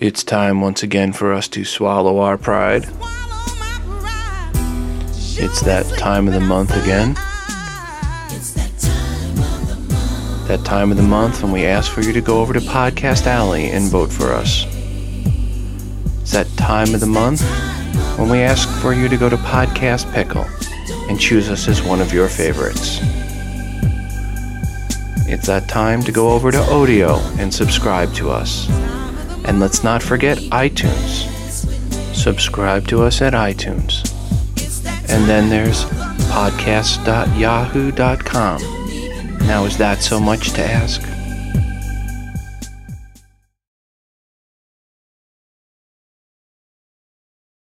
It's time once again for us to swallow our pride. It's that time of the month again. That time of the month when we ask for you to go over to Podcast Alley and vote for us. It's that time of the month when we ask for you to go to Podcast Pickle and choose us as one of your favorites. It's that time to go over to Odeo and subscribe to us. And let's not forget iTunes. Subscribe to us at iTunes. And then there's podcast.yahoo.com. Now, is that so much to ask?